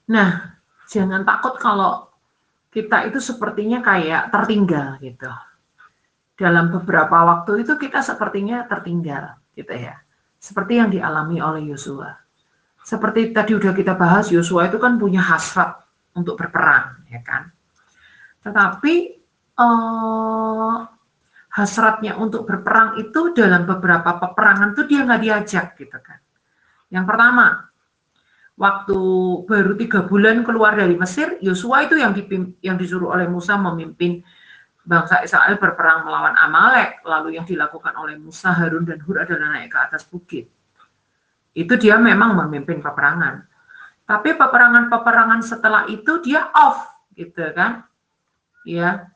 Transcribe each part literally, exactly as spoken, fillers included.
Nah, jangan takut kalau kita itu sepertinya kayak tertinggal gitu. Dalam beberapa waktu itu kita sepertinya tertinggal gitu ya. Seperti yang dialami oleh Yosua. Seperti tadi udah kita bahas, Yosua itu kan punya hasrat untuk berperang, ya kan? Tetapi eh, hasratnya untuk berperang itu dalam beberapa peperangan tuh dia nggak diajak gitu kan. Yang pertama, waktu baru tiga bulan keluar dari Mesir, Yosua itu yang, dipim, yang disuruh oleh Musa memimpin bangsa Israel berperang melawan Amalek. Lalu yang dilakukan oleh Musa, Harun, dan Hur adalah naik ke atas bukit. Itu dia memang memimpin peperangan. Tapi peperangan-peperangan setelah itu dia off, gitu kan? Ya,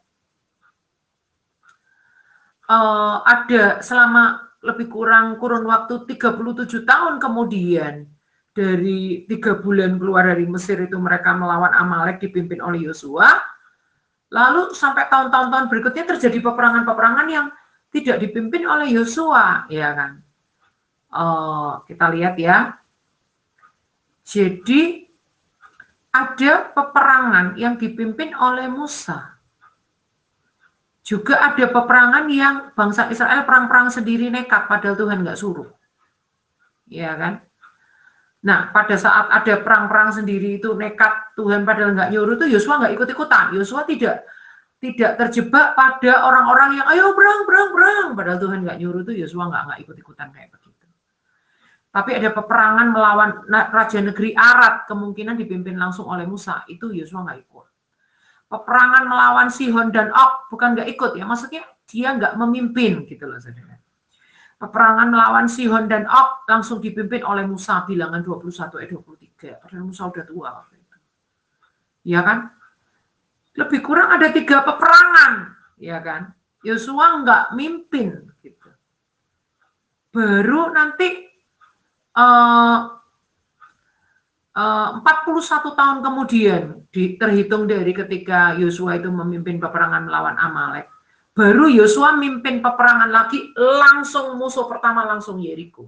uh, ada selama lebih kurang kurun waktu tiga puluh tujuh tahun kemudian dari tiga bulan keluar dari Mesir itu mereka melawan Amalek dipimpin oleh Yosua. Lalu sampai tahun-tahun berikutnya terjadi peperangan-peperangan yang tidak dipimpin oleh Yosua, ya kan? Uh, kita lihat ya. Jadi ada peperangan yang dipimpin oleh Musa. Juga ada peperangan yang bangsa Israel perang-perang sendiri nekat, padahal Tuhan nggak suruh. Ya kan? Nah, pada saat ada perang-perang sendiri itu nekat, Tuhan padahal nggak nyuruh, itu Yosua nggak ikut-ikutan. Yosua tidak tidak terjebak pada orang-orang yang ayo berang, berang, berang. Padahal Tuhan nggak nyuruh, itu Yosua nggak nggak ikut-ikutan kayak begitu. Tapi ada peperangan melawan raja negeri Arad, kemungkinan dipimpin langsung oleh Musa. Itu Yosua nggak ikut. Peperangan melawan Sihon dan Og, bukan nggak ikut ya, maksudnya dia nggak memimpin gitu loh saudara. Peperangan melawan Sihon dan Og langsung dipimpin oleh Musa, bilangan dua puluh satu ayat dua puluh tiga. Padahal Musa udah tua waktu itu. Ya kan? Lebih kurang ada tiga peperangan, ya kan? Yosua nggak mimpin gitu. Baru nanti uh, uh, empat puluh satu tahun kemudian di, terhitung dari ketika Yosua itu memimpin peperangan melawan Amalek. Baru Yosua mimpin peperangan lagi, langsung musuh pertama langsung Yeriko.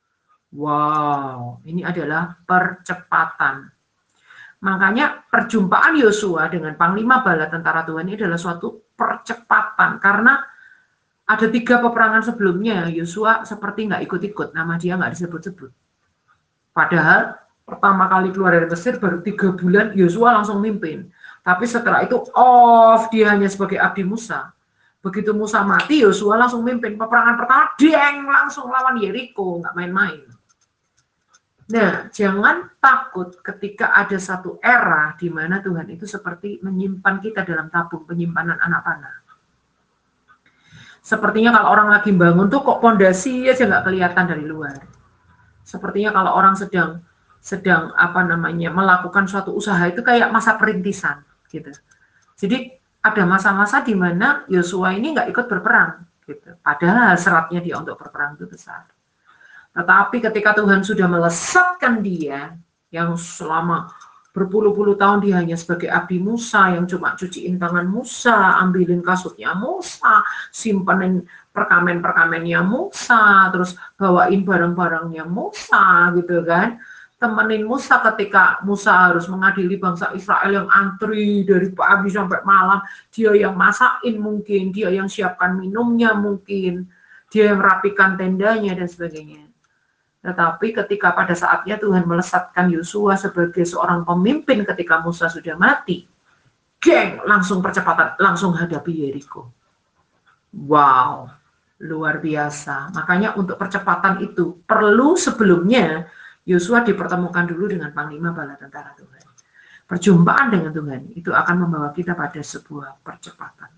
Wow, ini adalah percepatan. Makanya perjumpaan Yosua dengan Panglima Bala Tentara Tuhan ini adalah suatu percepatan. Karena ada tiga peperangan sebelumnya, Yosua seperti nggak ikut-ikut, nama dia nggak disebut-sebut. Padahal pertama kali keluar dari Mesir baru tiga bulan, Yosua langsung mimpin. Tapi setelah itu off, dia hanya sebagai abdi Musa. Begitu Musa mati, Yosua langsung mimpin peperangan pertama, deng, langsung lawan Yeriko, nggak main-main. Nah, jangan takut ketika ada satu era di mana Tuhan itu seperti menyimpan kita dalam tabung penyimpanan anak panah. Sepertinya kalau orang lagi bangun tuh kok pondasi aja nggak kelihatan dari luar. Sepertinya kalau orang sedang sedang apa namanya melakukan suatu usaha itu kayak masa perintisan gitu. Jadi ada masa-masa di mana Yosua ini nggak ikut berperang gitu. Padahal seratnya dia untuk berperang itu besar. Tetapi ketika Tuhan sudah melesatkan dia yang selama berpuluh-puluh tahun dia hanya sebagai abdi Musa yang cuma cuciin tangan Musa, ambilin kasutnya Musa, simpanin perkamen-perkamennya Musa, terus bawain barang-barangnya Musa gitu kan. Temenin Musa ketika Musa harus mengadili bangsa Israel yang antri dari pagi sampai malam, dia yang masakin mungkin, dia yang siapkan minumnya mungkin, dia yang rapikan tendanya dan sebagainya. Tetapi ketika pada saatnya Tuhan melesatkan Yosua sebagai seorang pemimpin ketika Musa sudah mati, geng, langsung percepatan, langsung hadapi Yeriko. Wow, luar biasa. Makanya untuk percepatan itu perlu sebelumnya Yosua dipertemukan dulu dengan Panglima Bala Tentara Tuhan. Perjumpaan dengan Tuhan itu akan membawa kita pada sebuah percepatan.